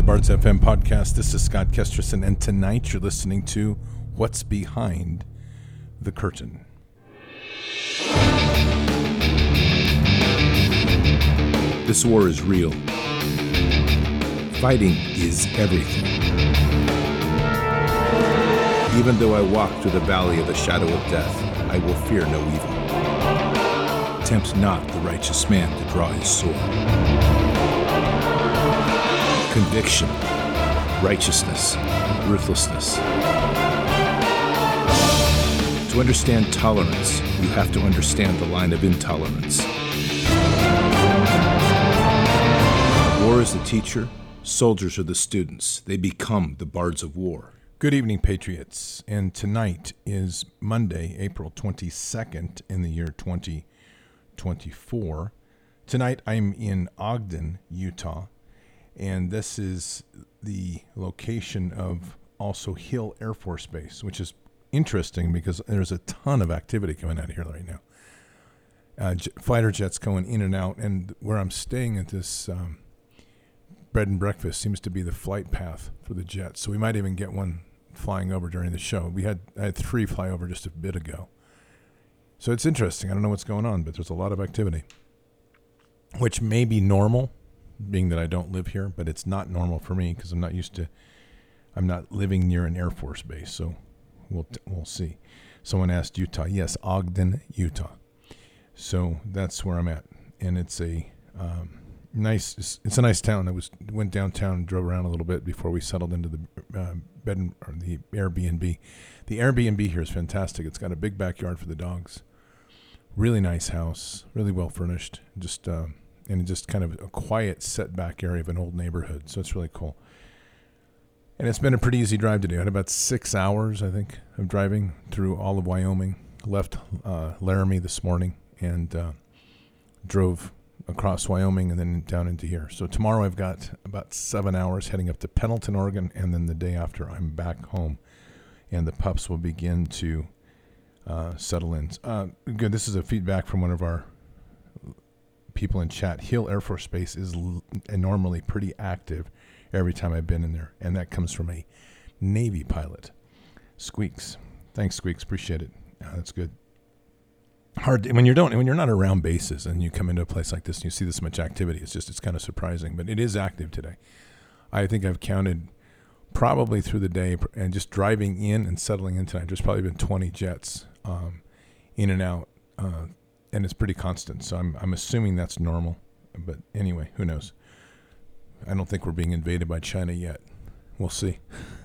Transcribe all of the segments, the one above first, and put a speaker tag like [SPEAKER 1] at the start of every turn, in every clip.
[SPEAKER 1] Bards FM podcast. This is Scott Kesterson, and tonight you're listening to What's Behind the Curtain. This war is real. Fighting is everything. Even though I walk through the valley of the shadow of death, I will fear no evil. Tempt not the righteous man to draw his sword. Conviction, righteousness, ruthlessness. To understand tolerance, you have to understand the line of intolerance. War is the teacher, soldiers are the students. They become the bards of war. Good evening, Patriots. And tonight is Monday, April 22nd in the year 2024. Tonight I'm in Ogden, Utah. And this is the location of also Hill Air Force Base, which is interesting because there's a ton of activity coming out of here right now. Fighter jets going in and out, and where I'm staying at this bread and breakfast seems to be the flight path for the jets. So we might even get one flying over during the show. I had 3 fly over just a bit ago. So it's interesting. I don't know what's going on, but there's a lot of activity, which may be normal, being that I don't live here, but it's not normal for me because I'm not living near an Air Force base. So we'll see. Someone asked Utah. Yes, Ogden, Utah. So that's where I'm at. And it's a nice town. Went downtown and drove around a little bit before we settled into the the Airbnb. The Airbnb here is fantastic. It's got a big backyard for the dogs. Really nice house, really well furnished. And just kind of a quiet setback area of an old neighborhood. So it's really cool. And it's been a pretty easy drive today. I had about 6 hours, I think, of driving through all of Wyoming. Left Laramie this morning and drove across Wyoming and then down into here. So tomorrow I've got about 7 hours heading up to Pendleton, Oregon. And then the day after I'm back home. And the pups will begin to settle in. Good. This is a feedback from one of our people in chat. Hill Air Force Base is normally pretty active every time I've been in there, and that comes from a Navy pilot. Squeaks. Thanks, Squeaks. Appreciate it. That's good. Hard when you're not around bases and you come into a place like this and you see this much activity. It's kind of surprising, but it is active today. I think I've counted probably through the day and just driving in and settling in tonight. There's probably been 20 jets in and out. And it's pretty constant, so I'm assuming that's normal. But anyway, who knows? I don't think we're being invaded by China yet. We'll see.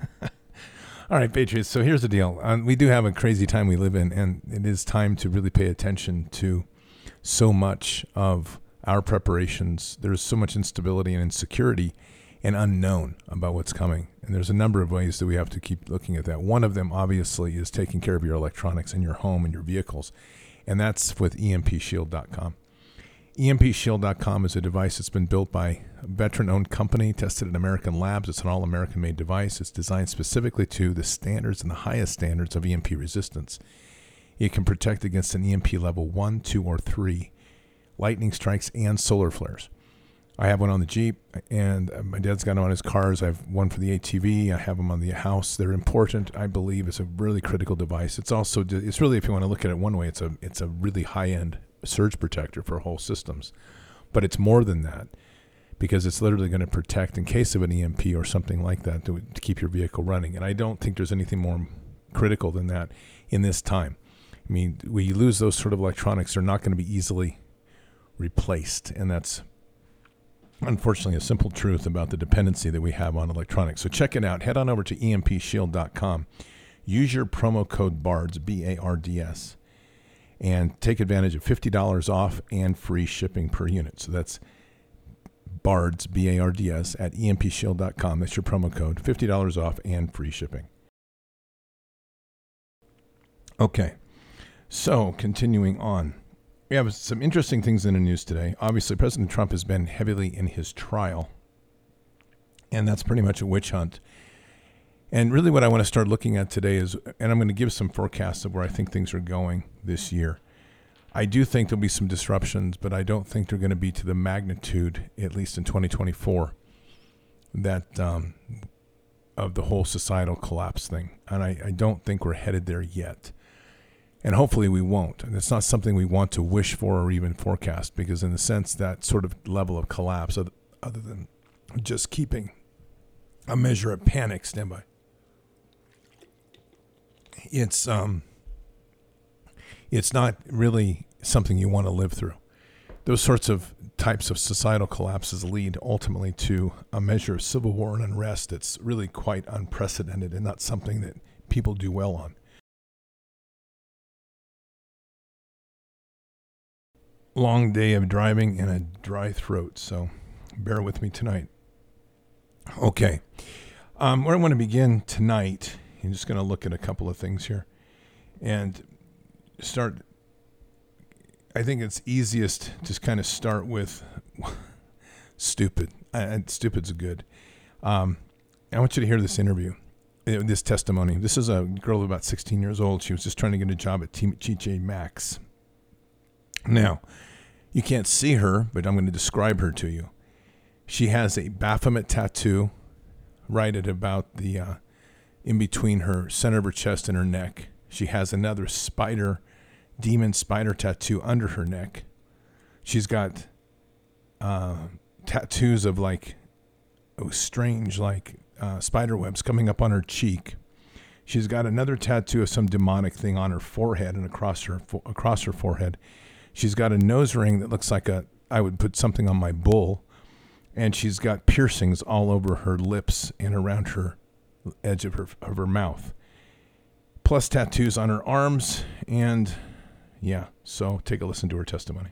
[SPEAKER 1] All right, Patriots, so here's the deal. We do have a crazy time we live in, and it is time to really pay attention to so much of our preparations. There's so much instability and insecurity and unknown about what's coming. And there's a number of ways that we have to keep looking at that. One of them, obviously, is taking care of your electronics in your home and your vehicles. And that's with EMPshield.com. EMPshield.com is a device that's been built by a veteran-owned company, tested in American labs. It's an all-American-made device. It's designed specifically to the standards and the highest standards of EMP resistance. It can protect against an EMP level 1, 2, or 3, lightning strikes, and solar flares. I have one on the Jeep, and my dad's got them on his cars. I have one for the ATV. I have them on the house. They're important, I believe. It's a really critical device. It's really, if you want to look at it one way, it's a really high-end surge protector for whole systems. But it's more than that because it's literally going to protect in case of an EMP or something like that to keep your vehicle running. And I don't think there's anything more critical than that in this time. I mean, when you lose those sort of electronics, they're not going to be easily replaced, and that's unfortunately a simple truth about the dependency that we have on electronics. So check it out. Head on over to EMPshield.com. Use your promo code BARDS, B-A-R-D-S, and take advantage of $50 off and free shipping per unit. So that's BARDS, B-A-R-D-S, at EMPshield.com. That's your promo code, $50 off and free shipping. Okay, so continuing on. We have some interesting things in the news today. Obviously, President Trump has been heavily in his trial, and that's pretty much a witch hunt. And really what I want to start looking at today is, and I'm going to give some forecasts of where I think things are going this year. I do think there'll be some disruptions, but I don't think they're going to be to the magnitude, at least in 2024, that of the whole societal collapse thing. And I don't think we're headed there yet. And hopefully we won't. And it's not something we want to wish for or even forecast, because in a sense, that sort of level of collapse, other than just keeping a measure of panic, stand by. It's not really something you want to live through. Those sorts of types of societal collapses lead ultimately to a measure of civil war and unrest that's really quite unprecedented and not something that people do well on. Long day of driving and a dry throat, so bear with me tonight. Okay, where I want to begin tonight, I'm just going to look at a couple of things here and start. I think it's easiest to kind of start with stupid. Stupid's good. I want you to hear this interview, this testimony. This is a girl about 16 years old. She was just trying to get a job at TJ Maxx. Now, you can't see her, but I'm going to describe her to you. She has a Baphomet tattoo right at about the in between her center of her chest and her neck. She has another demon spider tattoo under her neck. She's got tattoos of strange spider webs coming up on her cheek. She's got another tattoo of some demonic thing on her forehead and across her forehead. She's got a nose ring that looks like I would put something on my bull. And she's got piercings all over her lips and around her edge of her mouth. Plus tattoos on her arms. And yeah, so take a listen to her testimony.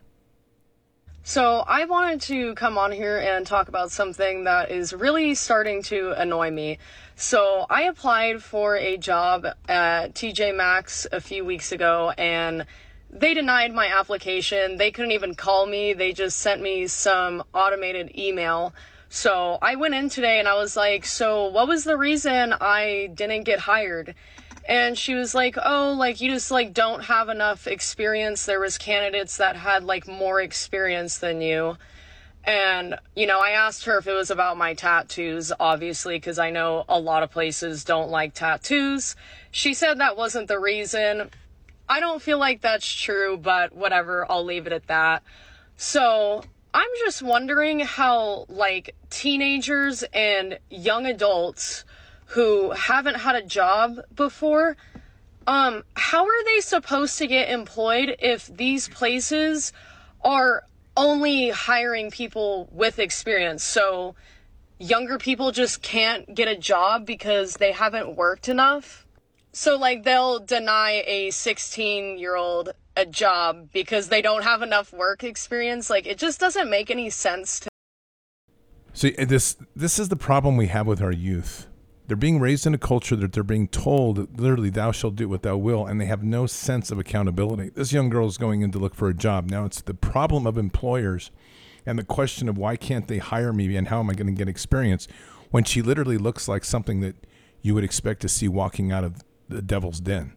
[SPEAKER 2] So I wanted to come on here and talk about something that is really starting to annoy me. So I applied for a job at TJ Maxx a few weeks ago, and they denied my application. They couldn't even call me. They just sent me some automated email. So I went in today and I was like, so what was the reason I didn't get hired? And she was like, oh, you just don't have enough experience. There was candidates that had more experience than you. And, I asked her if it was about my tattoos, obviously, because I know a lot of places don't like tattoos. She said that wasn't the reason. I don't feel like that's true, but whatever, I'll leave it at that. So I'm just wondering how, teenagers and young adults who haven't had a job before, how are they supposed to get employed if these places are only hiring people with experience? So younger people just can't get a job because they haven't worked enough? So, they'll deny a 16-year-old a job because they don't have enough work experience? It just doesn't make any sense to.
[SPEAKER 1] See, this is the problem we have with our youth. They're being raised in a culture that they're being told, literally, thou shalt do what thou will, and they have no sense of accountability. This young girl is going in to look for a job. Now, it's the problem of employers and the question of why can't they hire me and how am I going to get experience when she literally looks like something that you would expect to see walking out of the devil's den.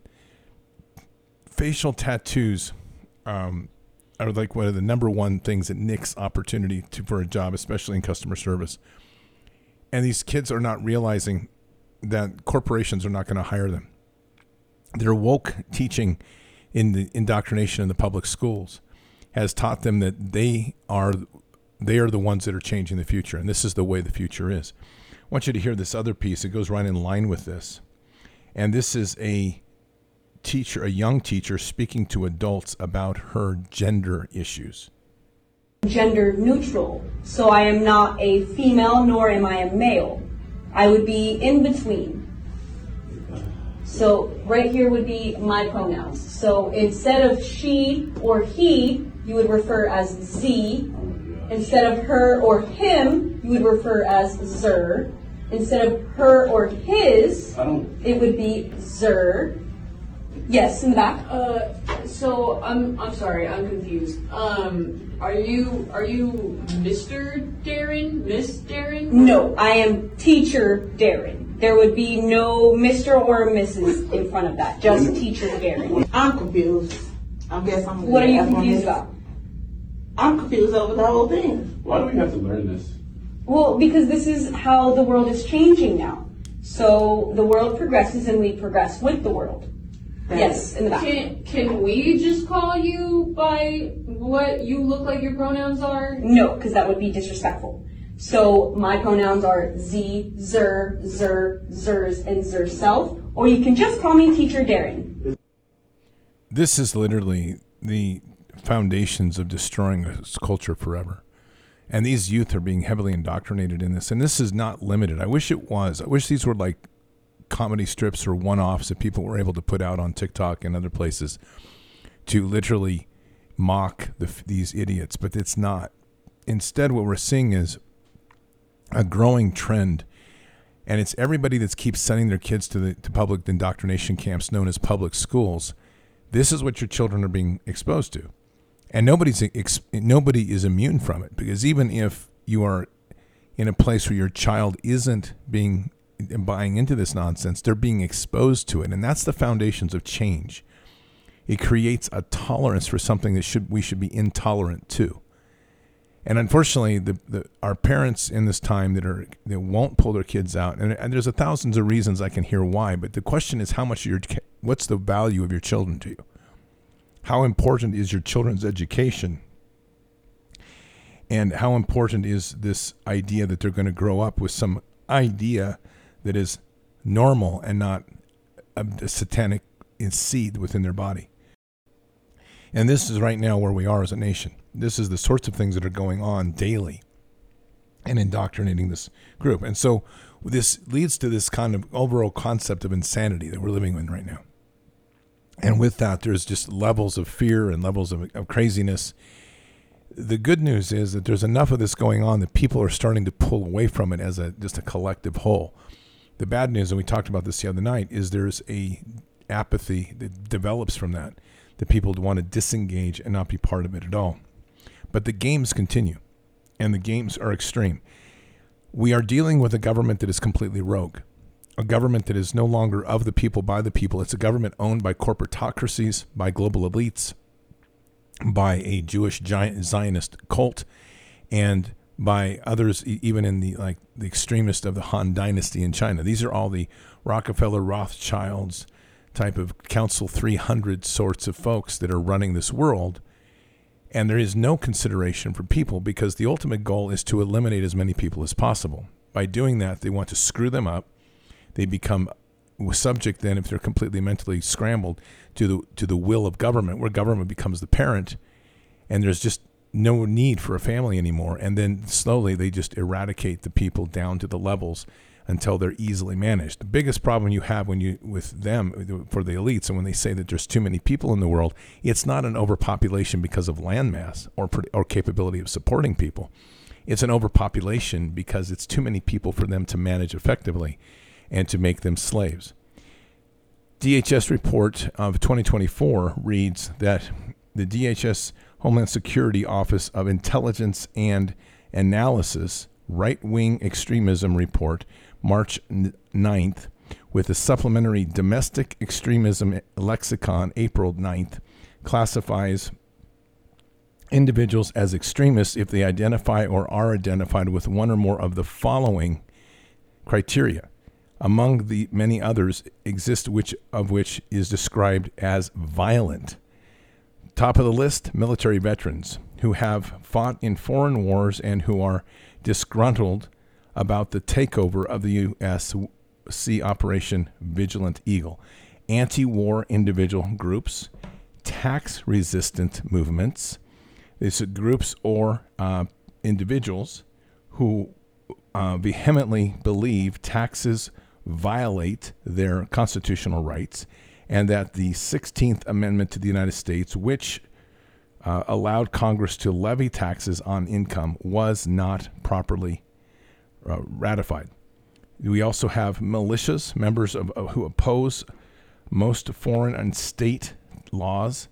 [SPEAKER 1] Facial tattoos are one of the number one things that nicks opportunity for a job, especially in customer service. And these kids are not realizing that corporations are not going to hire them. Their woke teaching in the indoctrination in the public schools has taught them that they are the ones that are changing the future, and this is the way the future is. I want you to hear this other piece. It goes right in line with this. And this is a young teacher speaking to adults about her gender issues.
[SPEAKER 3] Gender neutral. So I am not a female, nor am I a male. I would be in between. So right here would be my pronouns. So instead of she or he, you would refer as Z. Instead of her or him, you would refer as zer. Instead of her or his, it would be zer. Yes, in the back.
[SPEAKER 4] So I'm sorry, I'm confused. Are you Mr. Darren? Miss Darren?
[SPEAKER 3] No, I am teacher Darren. There would be no Mr. or Mrs. in front of that, just teacher Darren.
[SPEAKER 5] I'm confused. I guess I'm.
[SPEAKER 3] What are you confused about?
[SPEAKER 5] I'm confused over the whole thing.
[SPEAKER 6] Why do we have to learn this?
[SPEAKER 3] Well, because this is how the world is changing now. So the world progresses and we progress with the world. Yes, in the back.
[SPEAKER 4] Can we just call you by what you look like your pronouns are?
[SPEAKER 3] No, because that would be disrespectful. So my pronouns are Z, Zer, Zer, Zers, and Zerself. Or you can just call me Teacher Darren.
[SPEAKER 1] This is literally the foundations of destroying this culture forever. And these youth are being heavily indoctrinated in this. And this is not limited. I wish it was. I wish these were like comedy strips or one-offs that people were able to put out on TikTok and other places to literally mock these idiots. But it's not. Instead, what we're seeing is a growing trend. And it's everybody that keeps sending their kids to public indoctrination camps known as public schools. This is what your children are being exposed to. And nobody is immune from it, because even if you are in a place where your child isn't buying into this nonsense, they're being exposed to it. And that's the foundations of change. It creates a tolerance for something that we should be intolerant to. And unfortunately, our parents in this time that won't pull their kids out, and there's thousands of reasons I can hear why, but the question is what's the value of your children to you? How important is your children's education? And how important is this idea that they're going to grow up with some idea that is normal and not a satanic seed within their body? And this is right now where we are as a nation. This is the sorts of things that are going on daily and indoctrinating this group. And so this leads to this kind of overall concept of insanity that we're living in right now. And with that, there's just levels of fear and levels of craziness. The good news is that there's enough of this going on that people are starting to pull away from it as just a collective whole. The bad news, and we talked about this the other night, is there's a apathy that develops from that people want to disengage and not be part of it at all. But the games continue, and the games are extreme. We are dealing with a government that is completely rogue. A government that is no longer of the people, by the people. It's a government owned by corporatocracies, by global elites, by a Jewish Zionist cult, and by others, even in the extremist of the Han Dynasty in China. These are all the Rockefeller, Rothschilds type of Council 300 sorts of folks that are running this world. And there is no consideration for people, because the ultimate goal is to eliminate as many people as possible. By doing that, they want to screw them up. They become subject then, if they're completely mentally scrambled, to the will of government, where government becomes the parent, and there's just no need for a family anymore. And then slowly they just eradicate the people down to the levels until they're easily managed. The biggest problem you have with them, for the elites, and when they say that there's too many people in the world, it's not an overpopulation because of land mass or capability of supporting people. It's an overpopulation because it's too many people for them to manage effectively and to make them slaves. DHS report of 2024 reads that the DHS Homeland Security Office of Intelligence and Analysis Right-Wing Extremism Report, March 9th, with a supplementary Domestic Extremism Lexicon, April 9th, classifies individuals as extremists if they identify or are identified with one or more of the following criteria. Among the many others exist which is described as violent. Top of the list, military veterans who have fought in foreign wars and who are disgruntled about the takeover of the U.S. See Operation Vigilant Eagle. Anti-war individual groups, tax-resistant movements. These are groups or individuals who vehemently believe taxes violate their constitutional rights, and that the 16th Amendment to the United States, which allowed Congress to levy taxes on income, was not properly ratified. We also have militias, members who oppose most foreign and state laws,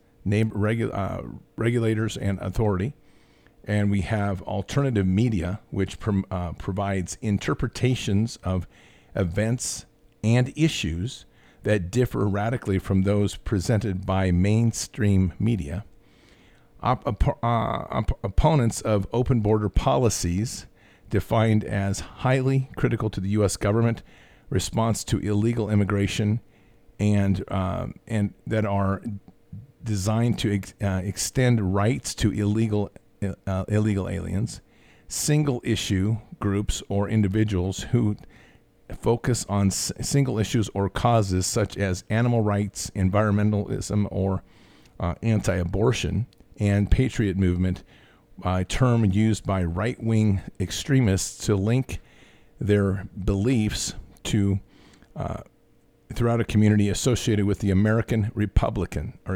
[SPEAKER 1] regulators and authority. And we have alternative media, which provides interpretations of events and issues that differ radically from those presented by mainstream media. Opponents of open border policies defined as highly critical to the U.S. government, response to illegal immigration, and that are designed to extend rights to illegal aliens, single issue groups or individuals who focus on single issues or causes such as animal rights, environmentalism, or anti-abortion, and patriot movement, a term used by right-wing extremists to link their beliefs to throughout a community associated with the American Republic.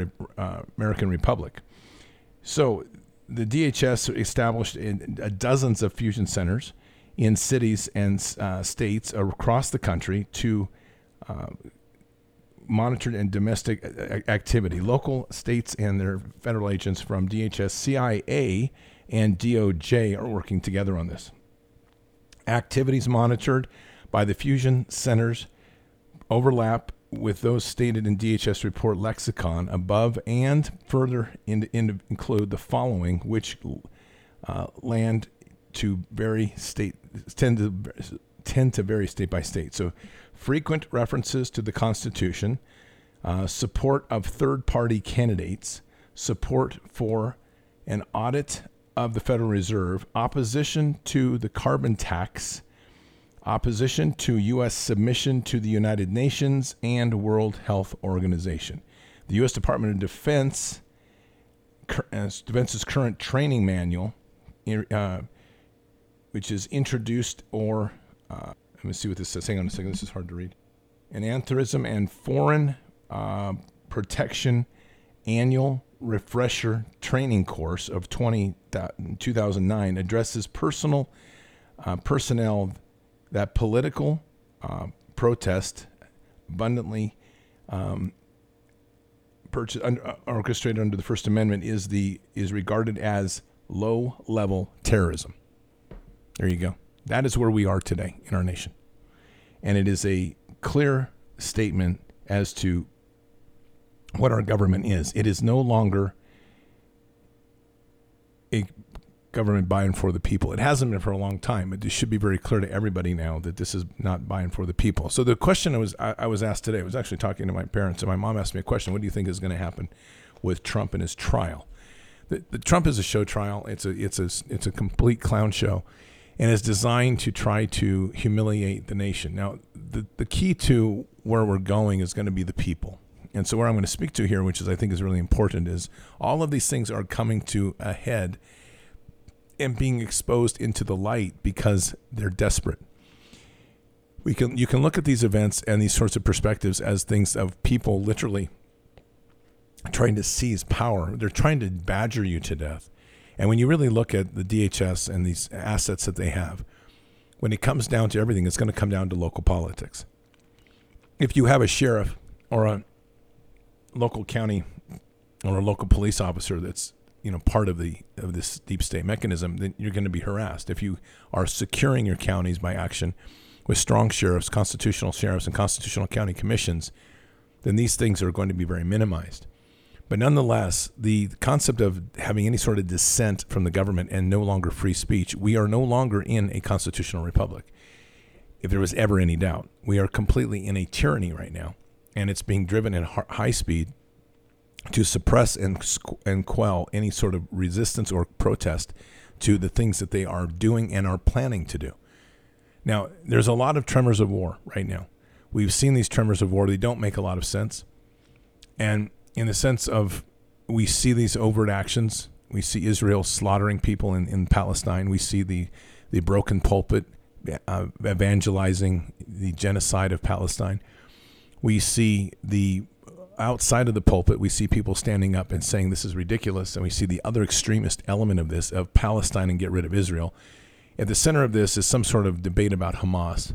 [SPEAKER 1] So the DHS established dozens of fusion centers in cities and states across the country to monitor and domestic activity. Local states and their federal agents from DHS, CIA, and DOJ are working together on this. Activities monitored by the fusion centers overlap with those stated in DHS report lexicon above, and further include the following, which tend to vary state by state. So, frequent references to the Constitution, support of third-party candidates, support for an audit of the Federal Reserve, opposition to the carbon tax, opposition to U.S. submission to the United Nations and World Health Organization. The U.S. Department of Defense's current training manual, which is introduced or, let me see what this says. Hang on a second. This is hard to read. An Authorism and Foreign Protection Annual Refresher Training Course of 2009 addresses personnel that political protest abundantly orchestrated under the First Amendment is regarded as low-level terrorism. There you go. That is where we are today in our nation. And it is a clear statement as to what our government is. It is no longer a government by and for the people. It hasn't been for a long time, but it should be very clear to everybody now that this is not by and for the people. So the question I was asked today, I was actually talking to my parents, and my mom asked me a question: what do you think is going to happen with Trump and his trial? The Trump is a show trial. It's a complete clown show, and is designed to try to humiliate the nation. Now, the key to where we're going is going to be the people. And so where I'm going to speak to here, which is I think is really important, is all of these things are coming to a head and being exposed into the light because they're desperate. You can look at these events and these sorts of perspectives as things of people literally trying to seize power. They're trying to badger you to death. And when you really look at the DHS and these assets that they have, when it comes down to everything, it's going to come down to local politics. If you have a sheriff or a local county or a local police officer that's part of this deep state mechanism, then you're going to be harassed. If you are securing your counties by action with strong sheriffs, constitutional sheriffs, and constitutional county commissions, then these things are going to be very minimized. But nonetheless, the concept of having any sort of dissent from the government and no longer free speech, we are no longer in a constitutional republic. If there was ever any doubt, we are completely in a tyranny right now, and it's being driven at high speed to suppress and quell any sort of resistance or protest to the things that they are doing and are planning to do. Now, there's a lot of tremors of war right now. We've seen these tremors of war. They don't make a lot of sense. And in the sense of, we see these overt actions. We see Israel slaughtering people in Palestine. We see the broken pulpit evangelizing the genocide of Palestine. We see outside of the pulpit, we see people standing up and saying this is ridiculous. And we see the other extremist element of this, of Palestine and get rid of Israel. At the center of this is some sort of debate about Hamas.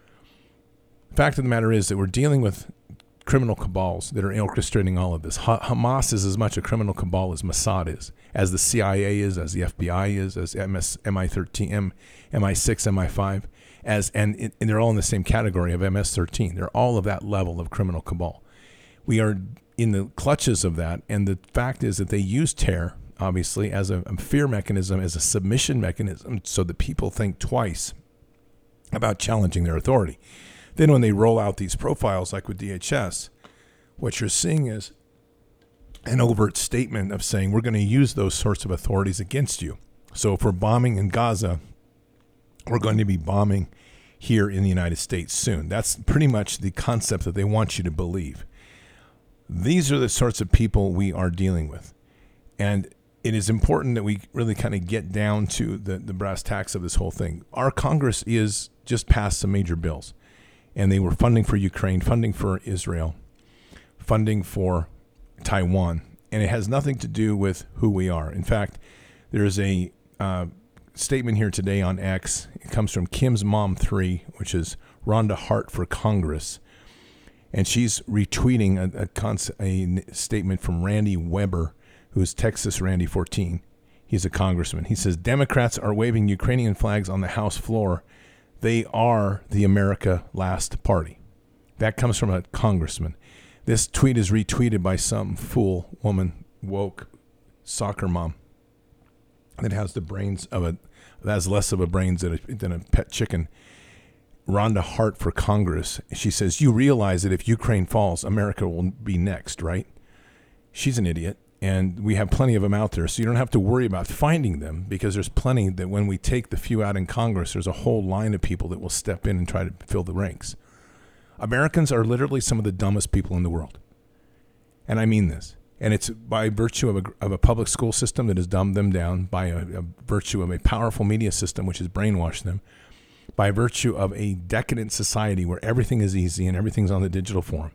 [SPEAKER 1] The fact of the matter is that we're dealing with criminal cabals that are orchestrating all of this. Hamas is as much a criminal cabal as Mossad is, as the CIA is, as the FBI is, as MI13, MI6, MI5, and they're all in the same category of MS-13. They're all of that level of criminal cabal. We are in the clutches of that, and the fact is that they use terror obviously, as a fear mechanism, as a submission mechanism, so that people think twice about challenging their authority. Then when they roll out these profiles, like with DHS, what you're seeing is an overt statement of saying, we're going to use those sorts of authorities against you. So if we're bombing in Gaza, we're going to be bombing here in the United States soon. That's pretty much the concept that they want you to believe. These are the sorts of people we are dealing with. And it is important that we really kind of get down to the brass tacks of this whole thing. Our Congress is just passed some major bills, and they were funding for Ukraine, funding for Israel, funding for Taiwan, and it has nothing to do with who we are. In fact, there is a statement here today on X. It comes from Kim's Mom 3, which is Rhonda Hart for Congress. And she's retweeting a statement from Randy Weber, who is Texas Randy 14. He's a congressman. He says, Democrats are waving Ukrainian flags on the House floor. They are the America Last Party. That comes from a congressman. This tweet is retweeted by some fool woman, woke soccer mom, that has the brains of that has less of a brains than a pet chicken. Rhonda Hart for Congress. She says, you realize that if Ukraine falls, America will be next, right? She's an idiot, and we have plenty of them out there, so you don't have to worry about finding them, because there's plenty that when we take the few out in Congress, there's a whole line of people that will step in and try to fill the ranks. Americans are literally some of the dumbest people in the world. And I mean this. And it's by virtue of a public school system that has dumbed them down, by a virtue of a powerful media system which has brainwashed them, by virtue of a decadent society where everything is easy and everything's on the digital form,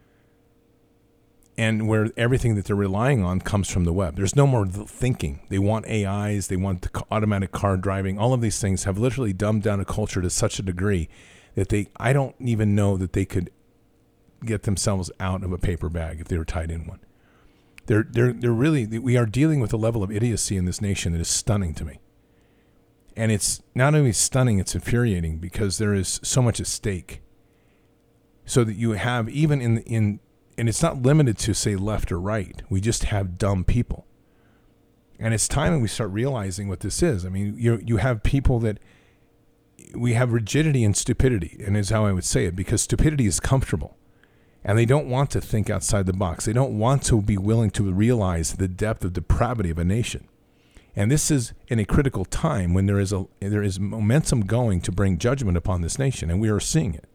[SPEAKER 1] and where everything that they're relying on comes from the web. There's no more thinking. They want AIs. They want the automatic car driving. All of these things have literally dumbed down a culture to such a degree that I don't even know that they could get themselves out of a paper bag if they were tied in one. They're really, we are dealing with a level of idiocy in this nation that is stunning to me. And it's not only stunning, it's infuriating, because there is so much at stake. So that you have, even and it's not limited to, say, left or right. We just have dumb people. And it's time that we start realizing what this is. I mean, you have people that, we have rigidity and stupidity, and is how I would say it, because stupidity is comfortable. And they don't want to think outside the box. They don't want to be willing to realize the depth of depravity of a nation. And this is in a critical time when there is momentum going to bring judgment upon this nation, and we are seeing it.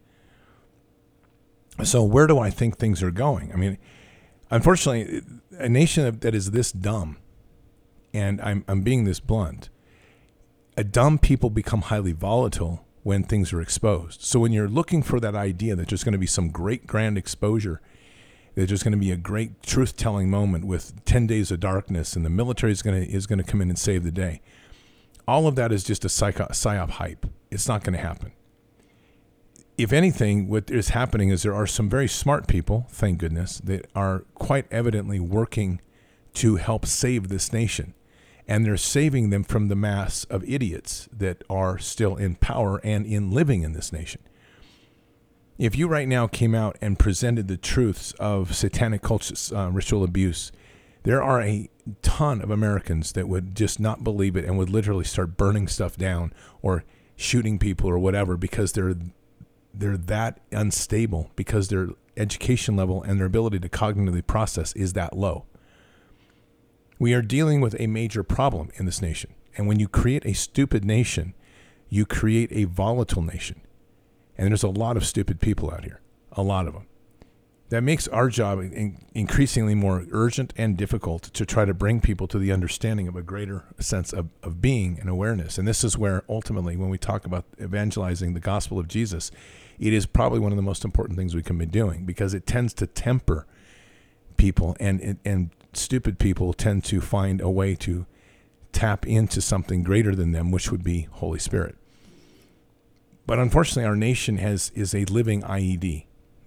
[SPEAKER 1] So where do I think things are going? I mean, unfortunately, a nation that is this dumb, and I'm being this blunt, a dumb people become highly volatile when things are exposed. So when you're looking for that idea that there's going to be some great grand exposure, that there's going to be a great truth-telling moment with 10 days of darkness and the military is going to come in and save the day, all of that is just a psyop hype. It's not going to happen. If anything, what is happening is there are some very smart people, thank goodness, that are quite evidently working to help save this nation. And they're saving them from the mass of idiots that are still in power and in living in this nation. If you right now came out and presented the truths of satanic culture, ritual abuse, there are a ton of Americans that would just not believe it and would literally start burning stuff down or shooting people or whatever, because they're that unstable, because their education level and their ability to cognitively process is that low. We are dealing with a major problem in this nation. And when you create a stupid nation, you create a volatile nation. And there's a lot of stupid people out here, a lot of them. That makes our job increasingly more urgent and difficult to try to bring people to the understanding of a greater sense of being and awareness. And this is where ultimately, when we talk about evangelizing the gospel of Jesus, it is probably one of the most important things we can be doing, because it tends to temper people, and stupid people tend to find a way to tap into something greater than them, which would be Holy Spirit. But unfortunately, our nation is a living IED.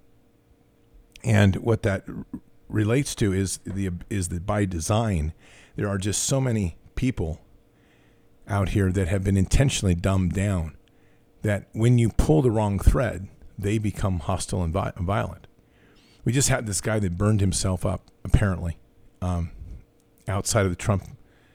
[SPEAKER 1] And what that relates to is that by design, there are just so many people out here that have been intentionally dumbed down, that when you pull the wrong thread, they become hostile and violent. We just had this guy that burned himself up, apparently, outside of the Trump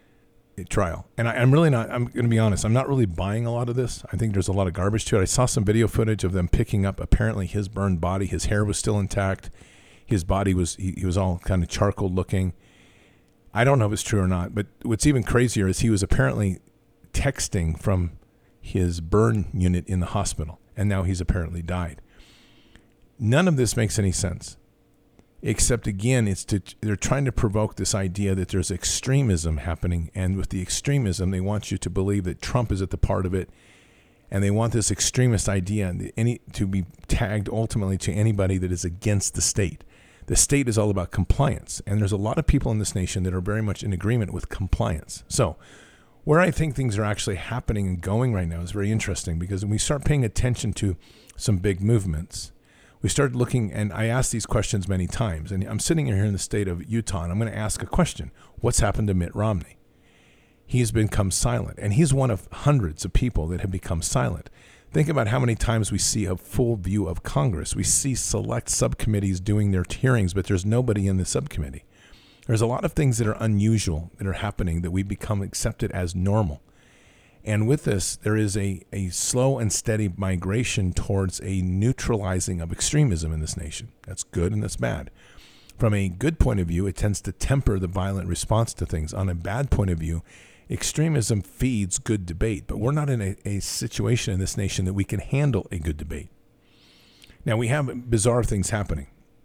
[SPEAKER 1] trial. And I'm really not, I'm going to be honest, I'm not really buying a lot of this. I think there's a lot of garbage to it. I saw some video footage of them picking up apparently his burned body. His hair was still intact. His body was, he was all kind of charcoal looking. I don't know if it's true or not, but what's even crazier is he was apparently texting from his burn unit in the hospital, and now he's apparently died. None of this makes any sense, except again, they're trying to provoke this idea that there's extremism happening, and with the extremism, they want you to believe that Trump is at the part of it, and they want this extremist idea to be tagged ultimately to anybody that is against the state. The state is all about compliance, and there's a lot of people in this nation that are very much in agreement with compliance. So where I think things are actually happening and going right now is very interesting, because when we start paying attention to some big movements, we start looking, and I ask these questions many times, and I'm sitting here in the state of Utah, and I'm going to ask a question. What's happened to Mitt Romney? He's become silent, and he's one of hundreds of people that have become silent. Think about how many times we see a full view of Congress. We see select subcommittees doing their hearings, but there's nobody in the subcommittee. There's a lot of things that are unusual that are happening that we become accepted as normal. And with this, there is a slow and steady migration towards a neutralizing of extremism in this nation. That's good and that's bad. From a good point of view, it tends to temper the violent response to things. On a bad point of view, extremism feeds good debate, but we're not in a situation in this nation that we can handle a good debate. Now, we have bizarre things happening.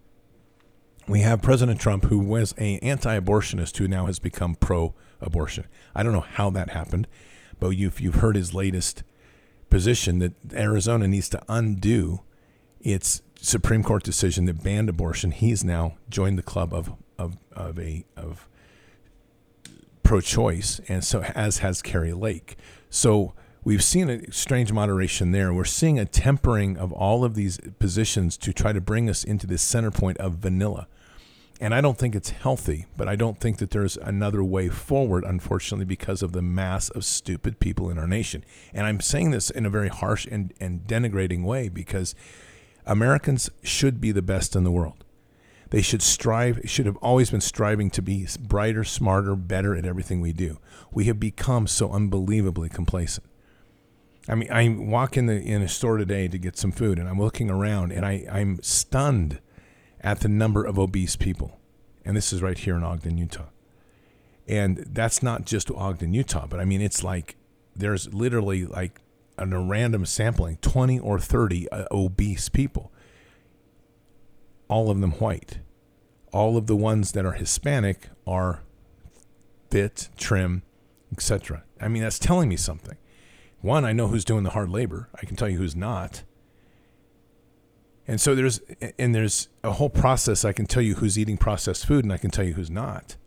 [SPEAKER 1] We have President Trump, who was an anti-abortionist who now has become pro-abortion. I don't know how that happened, but you've heard his latest position that Arizona needs to undo its Supreme Court decision that banned abortion. He's now joined the club of pro-choice, and so as has Carrie Lake. So we've seen a strange moderation there. We're seeing a tempering of all of these positions to try to bring us into this center point of vanilla. And I don't think it's healthy, but I don't think that there's another way forward, unfortunately, because of the mass of stupid people in our nation. And I'm saying this in a very harsh and denigrating way, because Americans should be the best in the world. They should have always been striving to be brighter, smarter, better at everything we do. We have become so unbelievably complacent. I mean, I walk in a store today to get some food, and I'm looking around, and I'm stunned at the number of obese people. And this is right here in Ogden, Utah. And that's not just Ogden, Utah, but I mean, it's like there's literally like a random sampling, 20 or 30 obese people. All of them white. All of the ones that are Hispanic are fit, trim, etc. I mean, that's telling me something. One, I know who's doing the hard labor. I can tell you who's not. And so there's a whole process. I can tell you who's eating processed food, and I can tell you who's not.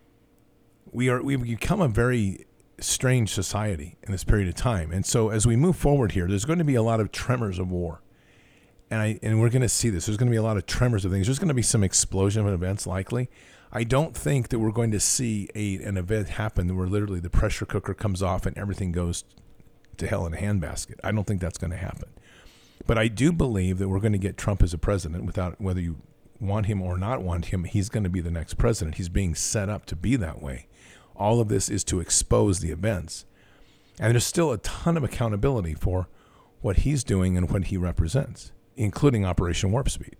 [SPEAKER 1] We've become a very strange society in this period of time. And so as we move forward here, there's going to be a lot of tremors of war. And we're going to see this. There's going to be a lot of tremors of things. There's going to be some explosion of events likely. I don't think that we're going to see an event happen where literally the pressure cooker comes off and everything goes to hell in a handbasket. I don't think that's going to happen. But I do believe that we're going to get Trump as a president, without whether you want him or not want him. He's going to be the next president. He's being set up to be that way. All of this is to expose the events. And there's still a ton of accountability for what he's doing and what he represents, including Operation Warp Speed.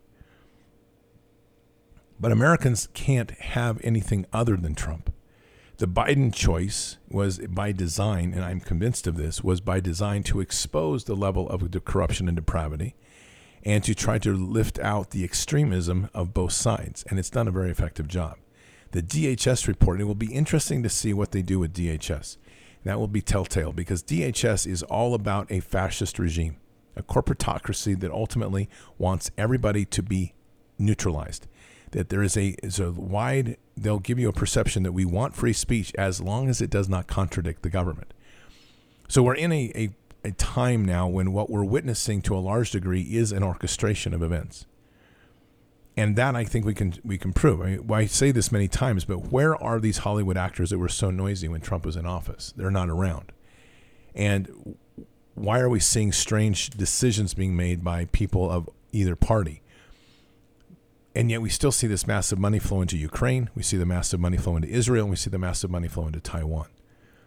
[SPEAKER 1] But Americans can't have anything other than Trump. The Biden choice was by design, and I'm convinced of this, was by design to expose the level of the corruption and depravity and to try to lift out the extremism of both sides. And it's done a very effective job. The DHS report, it will be interesting to see what they do with DHS. That will be telltale, because DHS is all about a fascist regime, a corporatocracy that ultimately wants everybody to be neutralized. That there is a wide, they'll give you a perception that we want free speech as long as it does not contradict the government. So we're in a time now when what we're witnessing to a large degree is an orchestration of events. And that I think we can prove. I say this many times, but where are these Hollywood actors that were so noisy when Trump was in office? They're not around. And why are we seeing strange decisions being made by people of either party? And yet we still see this massive money flow into Ukraine. We see the massive money flow into Israel. And we see the massive money flow into Taiwan.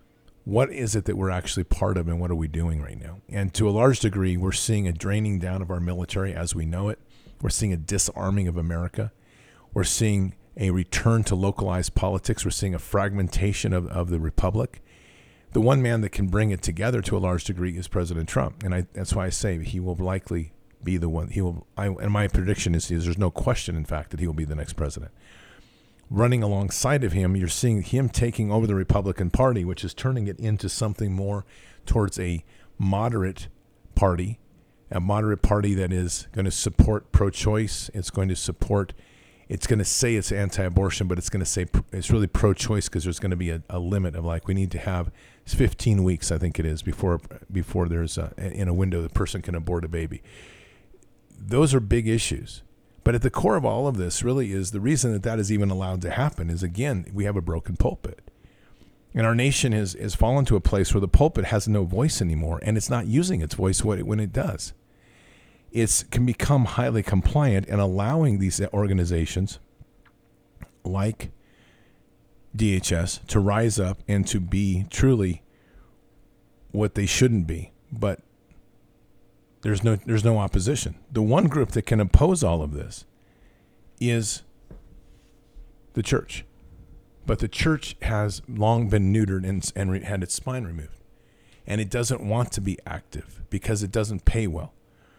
[SPEAKER 1] what is it that we're actually part of and what are we doing right now? And to a large degree, we're seeing a draining down of our military as we know it. We're seeing a disarming of America. We're seeing a return to localized politics. We're seeing a fragmentation of the republic. The one man that can bring it together to a large degree is President Trump. And that's why I say he will likely be the one. And my prediction is there's no question, in fact, that he will be the next president. Running alongside of him, you're seeing him taking over the Republican Party, which is turning it into something more towards a moderate party that is going to support pro-choice. It's going to say it's anti-abortion, but it's going to say it's really pro-choice because there's going to be a limit of we need to have 15 weeks, I think it is, before there's in a window the person can abort a baby. Those are big issues. But at the core of all of this really is the reason that is even allowed to happen is, again, we have a broken pulpit. And our nation has fallen to a place where the pulpit has no voice anymore, and it's not using its voice when it does. It can become highly compliant and allowing these organizations like DHS to rise up and to be truly what they shouldn't be. But there's no opposition. The one group that can oppose all of this is the church. But the church has long been neutered and had its spine removed. And it doesn't want to be active because it doesn't pay well.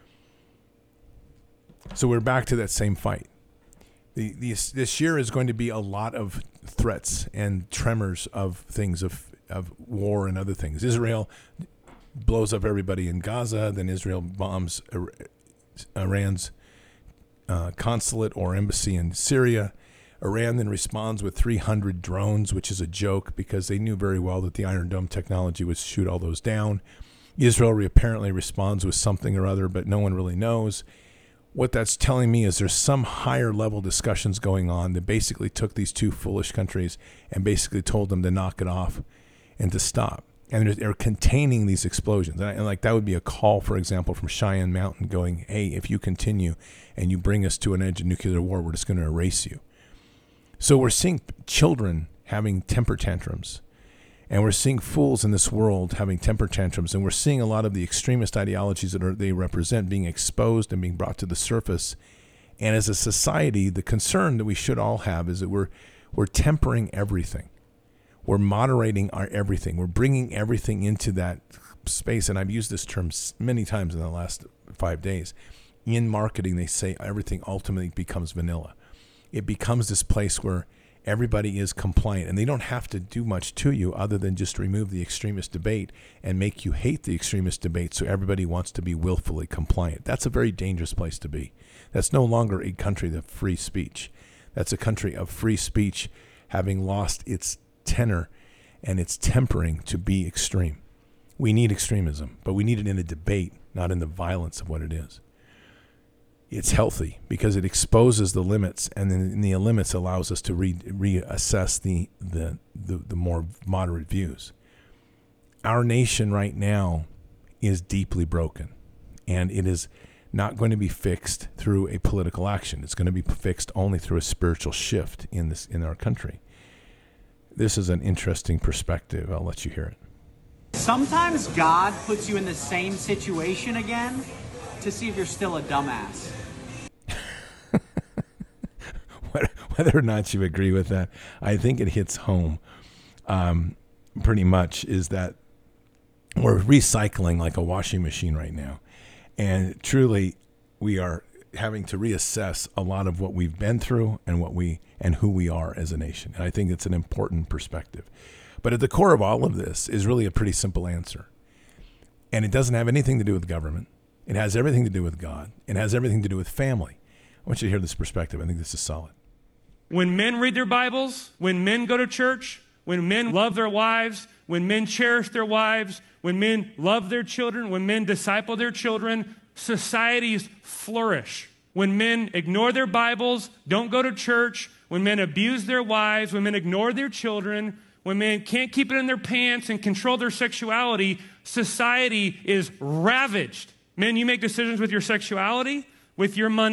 [SPEAKER 1] So we're back to that same fight. This year is going to be a lot of threats and tremors of things, of war and other things. Israel blows up everybody in Gaza, then Israel bombs Iran's consulate or embassy in Syria. Iran then responds with 300 drones, which is a joke because they knew very well that the Iron Dome technology would shoot all those down. Israel apparently responds with something or other, but no one really knows. What that's telling me is there's some higher level discussions going on that basically took these two foolish countries and basically told them to knock it off and to stop. And they're containing these explosions. And that would be a call, for example, from Cheyenne Mountain going, hey, if you continue and you bring us to an edge of nuclear war, we're just going to erase you. So we're seeing children having temper tantrums. And we're seeing fools in this world having temper tantrums. And we're seeing a lot of the extremist ideologies that they represent being exposed and being brought to the surface. And as a society, the concern that we should all have is that we're tempering everything. We're moderating our everything. We're bringing everything into that space. And I've used this term many times in the last 5 days. In marketing, they say everything ultimately becomes vanilla. It becomes this place where everybody is compliant, and they don't have to do much to you other than just remove the extremist debate and make you hate the extremist debate so everybody wants to be willfully compliant. That's a very dangerous place to be. That's no longer a country of free speech. That's a country of free speech having lost its tenor and its tempering to be extreme. We need extremism, but we need it in a debate, not in the violence of what it is. It's healthy because it exposes the limits, and then the limits allows us to reassess the more moderate views. Our nation right now is deeply broken, and it is not going to be fixed through a political action. It's going to be fixed only through a spiritual shift in our country. This is an interesting perspective. I'll let you hear it.
[SPEAKER 6] Sometimes God puts you in the same situation again to see if you're still a dumbass.
[SPEAKER 1] Whether or not you agree with that, I think it hits home pretty much is that we're recycling like a washing machine right now. And truly, we are having to reassess a lot of what we've been through and who we are as a nation. And I think it's an important perspective. But at the core of all of this is really a pretty simple answer. And it doesn't have anything to do with government. It has everything to do with God. It has everything to do with family. I want you to hear this perspective. I think this is solid.
[SPEAKER 7] When men read their Bibles, when men go to church, when men love their wives, when men cherish their wives, when men love their children, when men disciple their children, societies flourish. When men ignore their Bibles, don't go to church, when men abuse their wives, when men ignore their children, when men can't keep it in their pants and control their sexuality, society is ravaged. Men, you make decisions with your sexuality, with your money,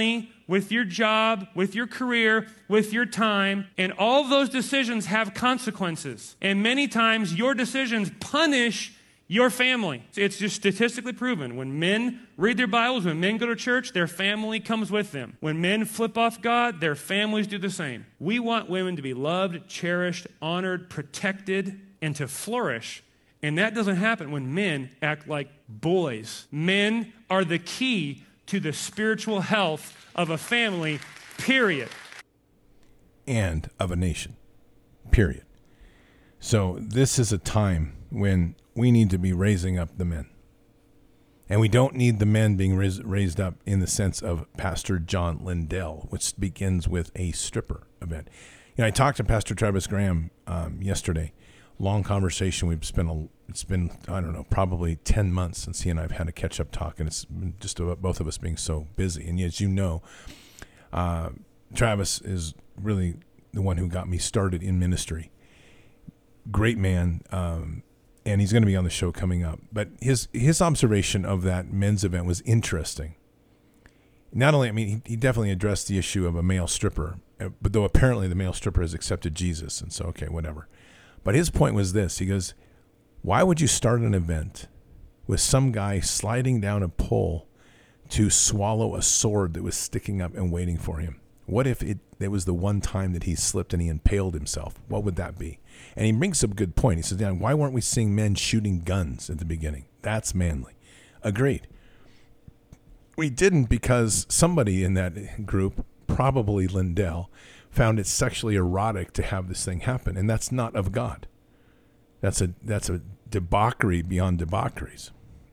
[SPEAKER 7] with your job, with your career, with your time, and all those decisions have consequences. And many times your decisions punish your family. It's just statistically proven. When men read their Bibles, when men go to church, their family comes with them. When men flip off God, their families do the same. We want women to be loved, cherished, honored, protected, and to flourish. And that doesn't happen when men act like boys. Men are the key to the spiritual health of a family, period.
[SPEAKER 1] And of a nation, period. So this is a time when we need to be raising up the men. And we don't need the men being raised up in the sense of Pastor John Lindell, which begins with a stripper event. I talked to Pastor Travis Graham yesterday. Long conversation. It's been, I don't know, probably 10 months since he and I have had a catch-up talk, and it's been just about both of us being so busy. And as you know, Travis is really the one who got me started in ministry. Great man, and he's going to be on the show coming up. But his observation of that men's event was interesting. Not only, he definitely addressed the issue of a male stripper, but though apparently the male stripper has accepted Jesus, and so, okay, whatever. But his point was this. He goes, why would you start an event with some guy sliding down a pole to swallow a sword that was sticking up and waiting for him? What if it was the one time that he slipped and he impaled himself? What would that be? And he brings up a good point. He says, why weren't we seeing men shooting guns at the beginning? That's manly. Agreed. We didn't because somebody in that group, probably Lindell, found it sexually erotic to have this thing happen, and that's not of God. That's a debauchery beyond debaucheries.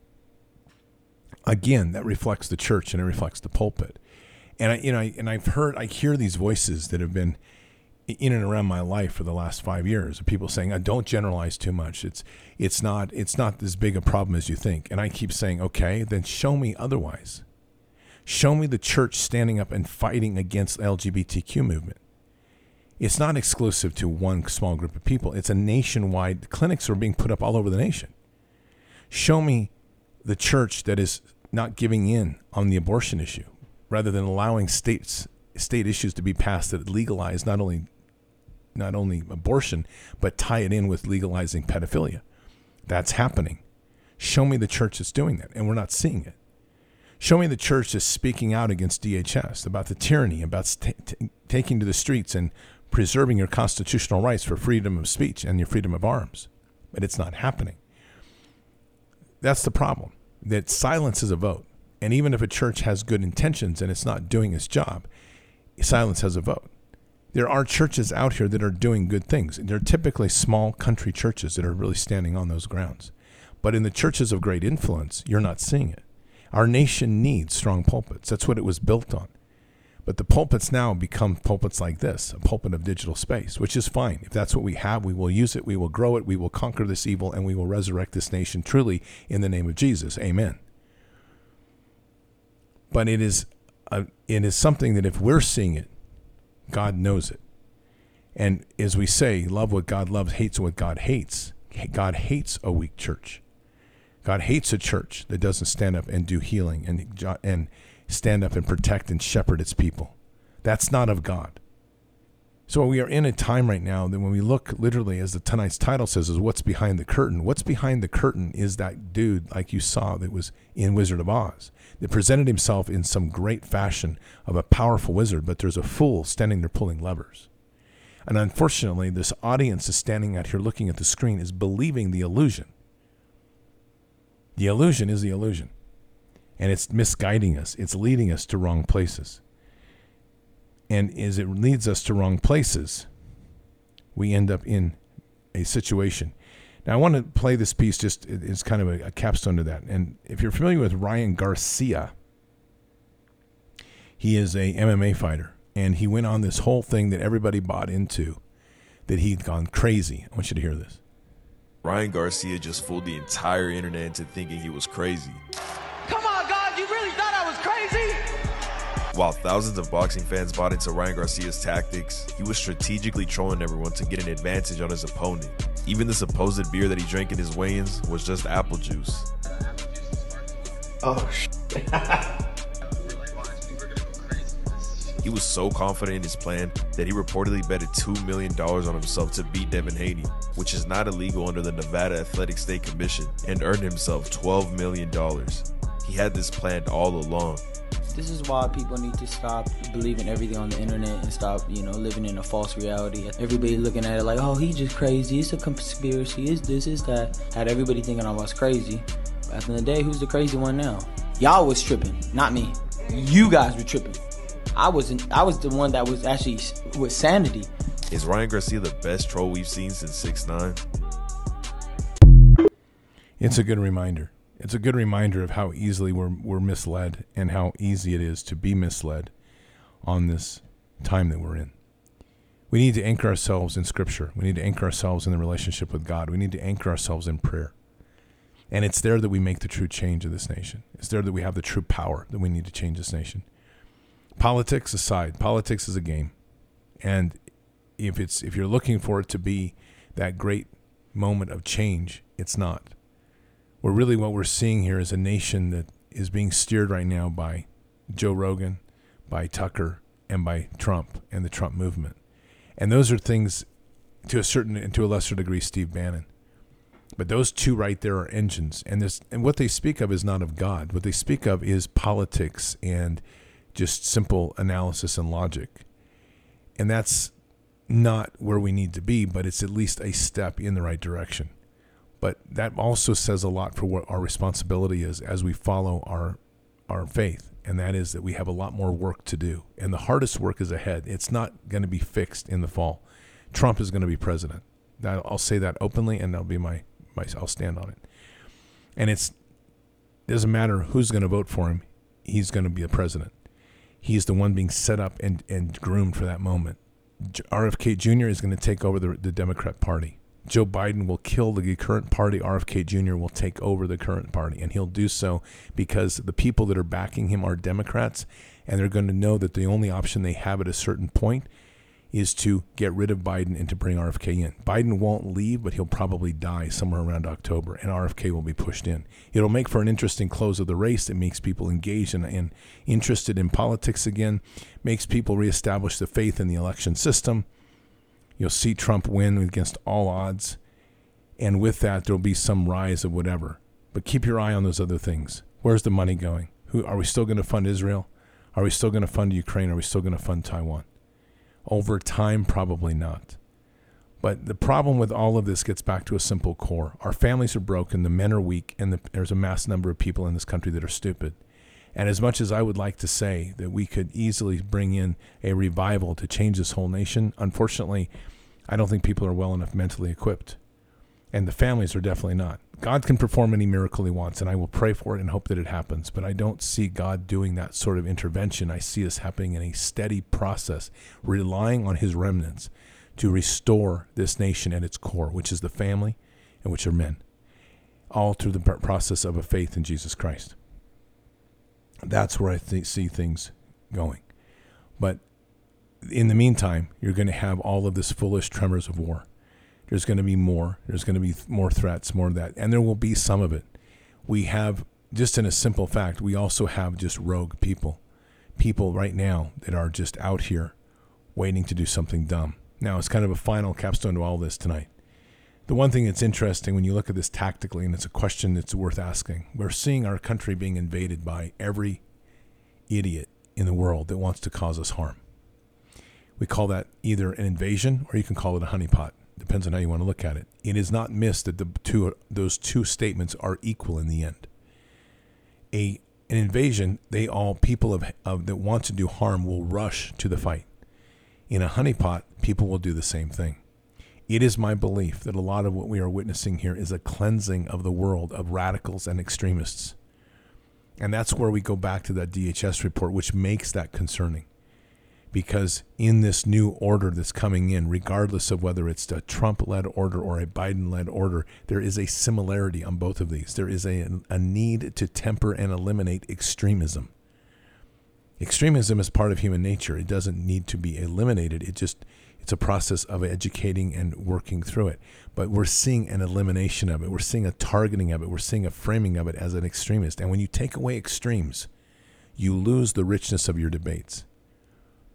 [SPEAKER 1] Again, that reflects the church and it reflects the pulpit. And I hear these voices that have been in and around my life for the last 5 years of people saying, don't generalize too much. It's not as big a problem as you think. And I keep saying, okay, then show me otherwise. Show me the church standing up and fighting against the LGBTQ movement. It's not exclusive to one small group of people. It's a nationwide. Clinics are being put up all over the nation. Show me the church that is not giving in on the abortion issue, rather than allowing state issues to be passed that legalize not only abortion, but tie it in with legalizing pedophilia. That's happening. Show me the church that's doing that, and we're not seeing it. Show me the church that's speaking out against DHS, about the tyranny, about taking to the streets and preserving your constitutional rights for freedom of speech and your freedom of arms. But it's not happening. That's the problem, that silence is a vote. And even if a church has good intentions and it's not doing its job, silence has a vote. There are churches out here that are doing good things. They're typically small country churches that are really standing on those grounds. But in the churches of great influence, you're not seeing it. Our nation needs strong pulpits. That's what it was built on. But the pulpits now become pulpits like this, a pulpit of digital space, which is fine. If that's what we have, we will use it, we will grow it, we will conquer this evil, and we will resurrect this nation truly in the name of Jesus. Amen. But it is something that if we're seeing it, God knows it. And as we say, love what God loves, hates what God hates. God hates a weak church. God hates a church that doesn't stand up and do healing and stand up and protect and shepherd its people. That's not of God. So we are in a time right now that when we look literally, as tonight's title says, is what's behind the curtain. What's behind the curtain is that dude like you saw that was in Wizard of Oz, that presented himself in some great fashion of a powerful wizard, but there's a fool standing there pulling levers. And unfortunately, this audience is standing out here looking at the screen is believing the illusion. The illusion is the illusion. And it's misguiding us. It's leading us to wrong places. And as it leads us to wrong places, we end up in a situation. Now, I want to play this piece just as kind of a capstone to that. And if you're familiar with Ryan Garcia, he is a MMA fighter. And he went on this whole thing that everybody bought into, that he'd gone crazy. I want you to hear this.
[SPEAKER 8] Ryan Garcia just fooled the entire internet into thinking he was crazy.
[SPEAKER 9] Come on, God, you really thought I was crazy?
[SPEAKER 8] While thousands of boxing fans bought into Ryan Garcia's tactics, he was strategically trolling everyone to get an advantage on his opponent. Even the supposed beer that he drank in his weigh-ins was just apple juice.
[SPEAKER 10] Oh, shit.
[SPEAKER 8] He was so confident in his plan that he reportedly betted $2 million on himself to beat Devin Haney, which is not illegal under the Nevada Athletic State Commission, and earned himself $12 million. He had this planned all along.
[SPEAKER 10] This is why people need to stop believing everything on the internet and stop, living in a false reality. Everybody looking at it like, oh, he's just crazy. It's a conspiracy. It's this, it's that. Had everybody thinking I was crazy. But at the end of the day, who's the crazy one now? Y'all was tripping, not me. You guys were tripping. I was the one that was actually with sanity.
[SPEAKER 8] Is Ryan Garcia the best troll we've seen since 6ix9ine?
[SPEAKER 1] It's a good reminder. It's a good reminder of how easily we're misled and how easy it is to be misled on this time that we're in. We need to anchor ourselves in Scripture. We need to anchor ourselves in the relationship with God. We need to anchor ourselves in prayer. And it's there that we make the true change of this nation. It's there that we have the true power that we need to change this nation. Politics aside, politics is a game. And if you're looking for it to be that great moment of change, it's not. What we're seeing here is a nation that is being steered right now by Joe Rogan, by Tucker, and by Trump and the Trump movement. And those are things, to a certain and to a lesser degree, Steve Bannon. But those two right there are engines. And what they speak of is not of God. What they speak of is politics and just simple analysis and logic. And that's not where we need to be, but it's at least a step in the right direction. But that also says a lot for what our responsibility is as we follow our faith. And that is that we have a lot more work to do. And the hardest work is ahead. It's not going to be fixed in the fall. Trump is going to be president. I'll say that openly, and that'll be I'll stand on it. And it doesn't matter who's going to vote for him. He's going to be the president. He's the one being set up and groomed for that moment. RFK Jr. is going to take over the Democrat Party. Joe Biden will kill the current party. RFK Jr. will take over the current party, and he'll do so because the people that are backing him are Democrats, and they're going to know that the only option they have at a certain point is to get rid of Biden and to bring RFK in. Biden won't leave, but he'll probably die somewhere around October, and RFK will be pushed in. It'll make for an interesting close of the race. It makes people engaged and interested in politics again, makes people reestablish the faith in the election system. You'll see Trump win against all odds, and with that, there'll be some rise of whatever. But keep your eye on those other things. Where's the money going? Are we still going to fund Israel? Are we still going to fund Ukraine? Are we still going to fund Taiwan? Over time, probably not. But the problem with all of this gets back to a simple core. Our families are broken, the men are weak, and there's a mass number of people in this country that are stupid. And as much as I would like to say that we could easily bring in a revival to change this whole nation, unfortunately, I don't think people are well enough mentally equipped. And the families are definitely not. God can perform any miracle he wants, and I will pray for it and hope that it happens. But I don't see God doing that sort of intervention. I see us happening in a steady process, relying on his remnants to restore this nation at its core, which is the family and which are men, all through the process of a faith in Jesus Christ. That's where I see things going. But in the meantime, you're going to have all of this foolish tremors of war. There's going to be more. There's going to be more threats, more of that. And there will be some of it. We have, just in a simple fact, we also have just rogue people. People right now that are just out here waiting to do something dumb. Now, it's kind of a final capstone to all this tonight. The one thing that's interesting when you look at this tactically, and it's a question that's worth asking, we're seeing our country being invaded by every idiot in the world that wants to cause us harm. We call that either an invasion or you can call it a honeypot. Depends on how you want to look at it. It is not missed that those two statements are equal in the end. An invasion, people that want to do harm will rush to the fight. In a honeypot, people will do the same thing. It is my belief that a lot of what we are witnessing here is a cleansing of the world of radicals and extremists. And that's where we go back to that DHS report, which makes that concerning. Because in this new order that's coming in, regardless of whether it's a Trump-led order or a Biden-led order, there is a similarity on both of these. There is a need to temper and eliminate extremism. Extremism is part of human nature. It doesn't need to be eliminated. It's a process of educating and working through it. But we're seeing an elimination of it. We're seeing a targeting of it. We're seeing a framing of it as an extremist. And when you take away extremes, you lose the richness of your debates.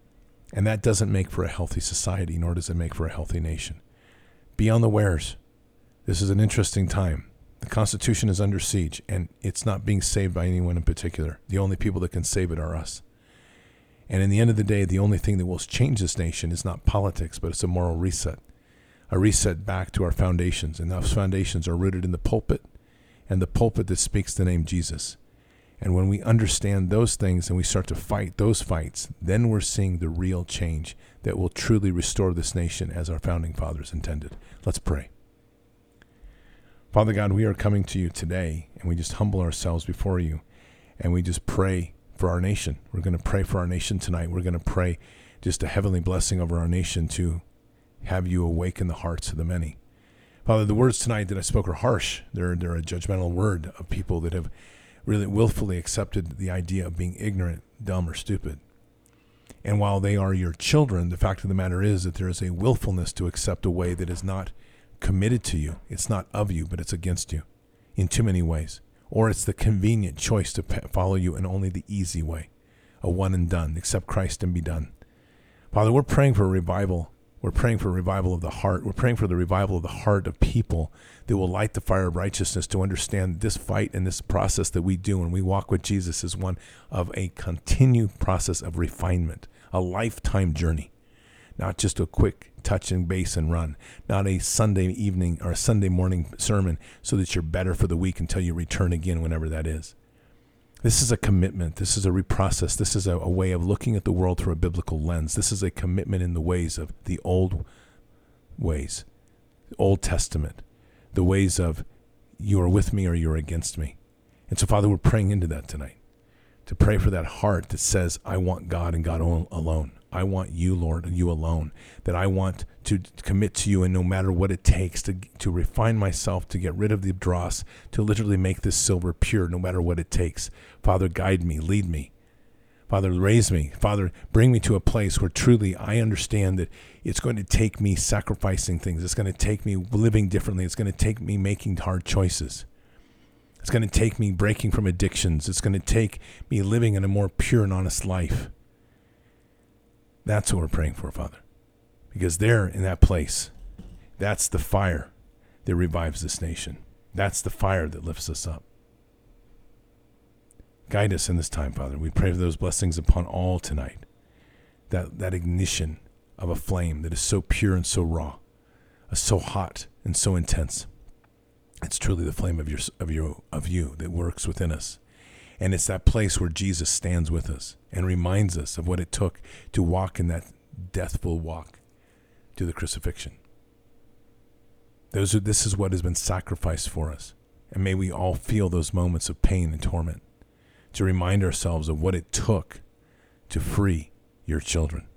[SPEAKER 1] And that doesn't make for a healthy society, nor does it make for a healthy nation. Be on the wares. This is an interesting time. The Constitution is under siege, and it's not being saved by anyone in particular. The only people that can save it are us. And in the end of the day, the only thing that will change this nation is not politics, but it's a moral reset. A reset back to our foundations. And those foundations are rooted in the pulpit, and the pulpit that speaks the name Jesus. And when we understand those things and we start to fight those fights, then we're seeing the real change that will truly restore this nation as our founding fathers intended. Let's pray. Father God, we are coming to you today, and we just humble ourselves before you, and we just pray for our nation. We're going to pray for our nation tonight. We're going to pray just a heavenly blessing over our nation to have you awaken the hearts of the many. Father, the words tonight that I spoke are harsh. They're a judgmental word of people that have really willfully accepted the idea of being ignorant, dumb, or stupid. And while they are your children, the fact of the matter is that there is a willfulness to accept a way that is not committed to you. It's not of you, but it's against you in too many ways. Or it's the convenient choice to follow you in only the easy way, a one and done, accept Christ and be done. Father, we're praying for a revival. We're praying for a revival of the heart. We're praying for the revival of the heart of people that will light the fire of righteousness to understand this fight and this process that we do when we walk with Jesus is one of a continued process of refinement, a lifetime journey, not just a quick touch and base and run, not a Sunday evening or a Sunday morning sermon so that you're better for the week until you return again, whenever that is. This is a commitment. This is a reprocess. This is a way of looking at the world through a biblical lens. This is a commitment in the ways of the old ways, Old Testament, the ways of you are with me or you're against me. And so, Father, we're praying into that tonight, to pray for that heart that says, I want God and God alone. I want you, Lord, and you alone, that I want to commit to you, and no matter what it takes to refine myself, to get rid of the dross, to literally make this silver pure, no matter what it takes. Father, guide me, lead me. Father, raise me. Father, bring me to a place where truly I understand that it's going to take me sacrificing things. It's going to take me living differently. It's going to take me making hard choices. It's going to take me breaking from addictions. It's going to take me living in a more pure and honest life. That's what we're praying for, Father. Because there, in that place, that's the fire that revives this nation. That's the fire that lifts us up. Guide us in this time, Father. We pray for those blessings upon all tonight. That ignition of a flame that is so pure and so raw, so hot and so intense. It's truly the flame of you that works within us. And it's that place where Jesus stands with us and reminds us of what it took to walk in that deathful walk to the crucifixion. This is what has been sacrificed for us. And may we all feel those moments of pain and torment to remind ourselves of what it took to free your children.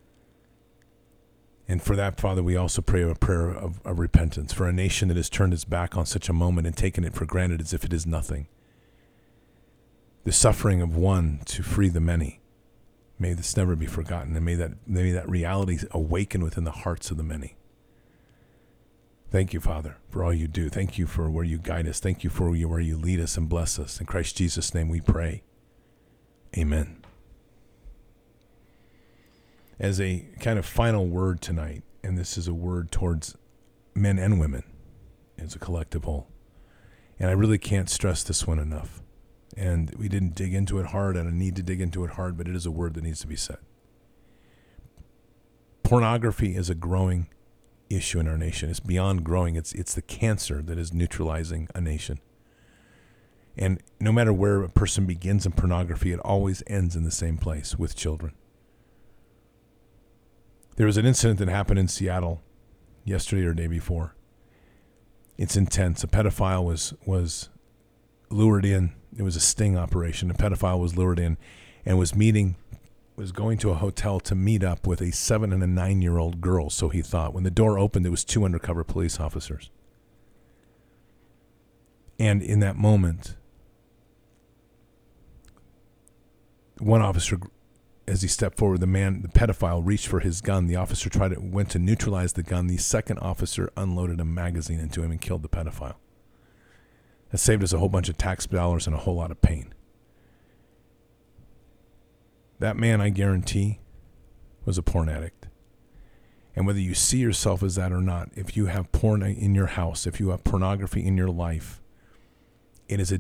[SPEAKER 1] And for that, Father, we also pray a prayer of repentance for a nation that has turned its back on such a moment and taken it for granted as if it is nothing. The suffering of one to free the many. May this never be forgotten, and may that reality awaken within the hearts of the many. Thank you, Father, for all you do. Thank you for where you guide us. Thank you for where you lead us and bless us. In Christ Jesus' name we pray. Amen. As a kind of final word tonight, and this is a word towards men and women as a collective whole, and I really can't stress this one enough. And we didn't dig into it hard, and I need to dig into it hard, but it is a word that needs to be said. Pornography is a growing issue in our nation. It's beyond growing. It's the cancer that is neutralizing a nation. And no matter where a person begins in pornography, it always ends in the same place, with children. There was an incident that happened in Seattle yesterday or day before. It's intense. A pedophile was lured in. It was a sting operation. A pedophile was lured in and was going to a hotel to meet up with a 7 and a 9-year-old girl, so he thought. When the door opened, there was 2 undercover police officers. And in that moment, one officer, as he stepped forward, the pedophile reached for his gun. The officer went to neutralize the gun. The second officer unloaded a magazine into him and killed the pedophile. That saved us a whole bunch of tax dollars and a whole lot of pain. That man, I guarantee, was a porn addict. And whether you see yourself as that or not, if you have porn in your house, if you have pornography in your life, it is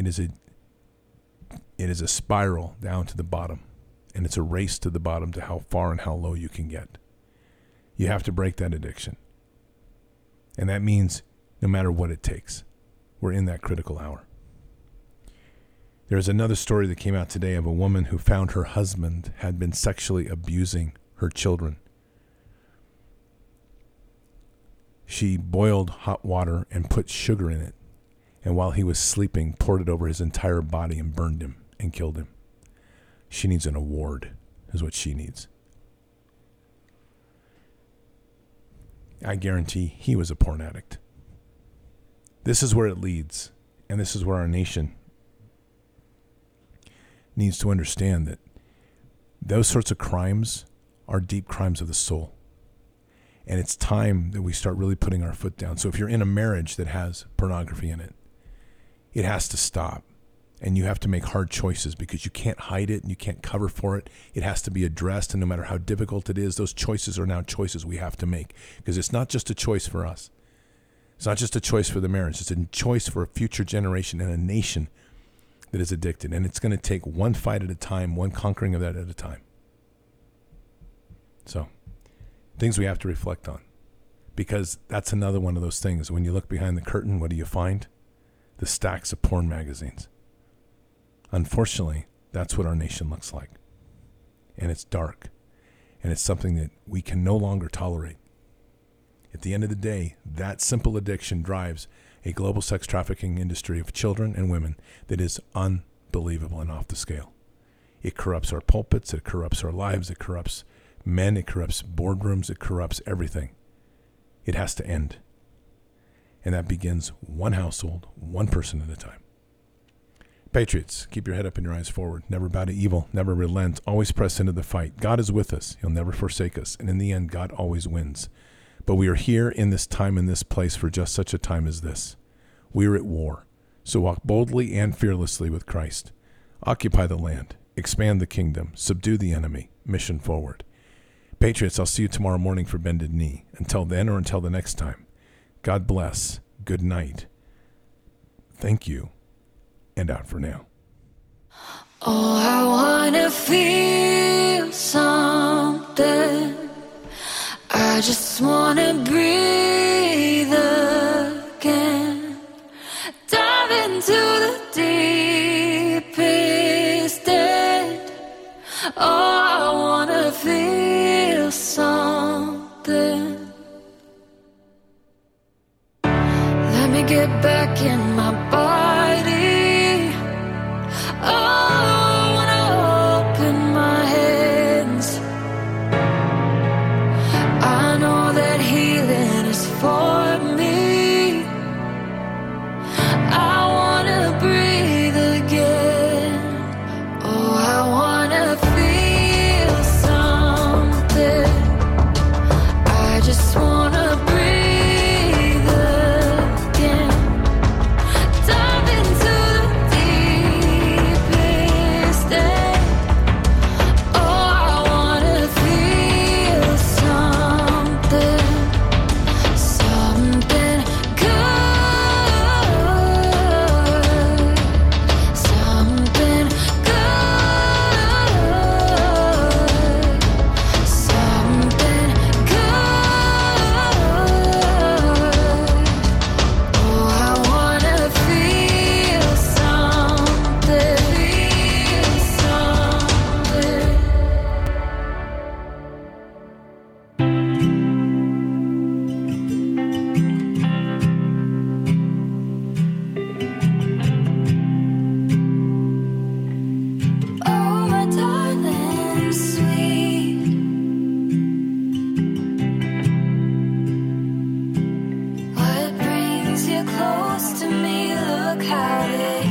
[SPEAKER 1] a spiral down to the bottom. And it's a race to the bottom to how far and how low you can get. You have to break that addiction. And that means no matter what it takes, we're in that critical hour. There's another story that came out today of a woman who found her husband had been sexually abusing her children. She boiled hot water and put sugar in it, and while he was sleeping, poured it over his entire body and burned him and killed him. She needs an award, is what she needs. I guarantee he was a porn addict. This is where it leads, and this is where our nation needs to understand that those sorts of crimes are deep crimes of the soul. And it's time that we start really putting our foot down. So if you're in a marriage that has pornography in it, it has to stop. And you have to make hard choices because you can't hide it and you can't cover for it. It has to be addressed. And no matter how difficult it is, those choices are now choices we have to make. Because it's not just a choice for us. It's not just a choice for the marriage. It's a choice for a future generation and a nation that is addicted. And it's going to take one fight at a time, one conquering of that at a time. So, things we have to reflect on. Because that's another one of those things. When you look behind the curtain, what do you find? The stacks of porn magazines. Unfortunately, that's what our nation looks like. And it's dark. And it's something that we can no longer tolerate. At the end of the day, that simple addiction drives a global sex trafficking industry of children and women that is unbelievable and off the scale. It corrupts our pulpits, it corrupts our lives, it corrupts men, it corrupts boardrooms, it corrupts everything. It has to end. And that begins one household, one person at a time. Patriots, keep your head up and your eyes forward. Never bow to evil, never relent, always press into the fight. God is with us. He'll never forsake us. And in the end, God always wins. But we are here in this time, in this place, for just such a time as this. We are at war. So walk boldly and fearlessly with Christ. Occupy the land. Expand the kingdom. Subdue the enemy. Mission forward. Patriots, I'll see you tomorrow morning for Bended Knee. Until then or until the next time, God bless. Good night. Thank you. And out for now.
[SPEAKER 11] Oh, I wanna feel something. I just wanna breathe again. Dive into the deepest end. Oh, I wanna feel something. Let me get back in my body. Oh, I wanna open my hands. I know that healing is for me. I wanna breathe again. Oh, I wanna feel something. I just wanna breathe again. Dive into the deepest end. Oh, I wanna feel something. Something good. Something good. Something good. Oh, I wanna feel something. Feel something. Oh, my darling, sweet. What brings you close to me? Look how they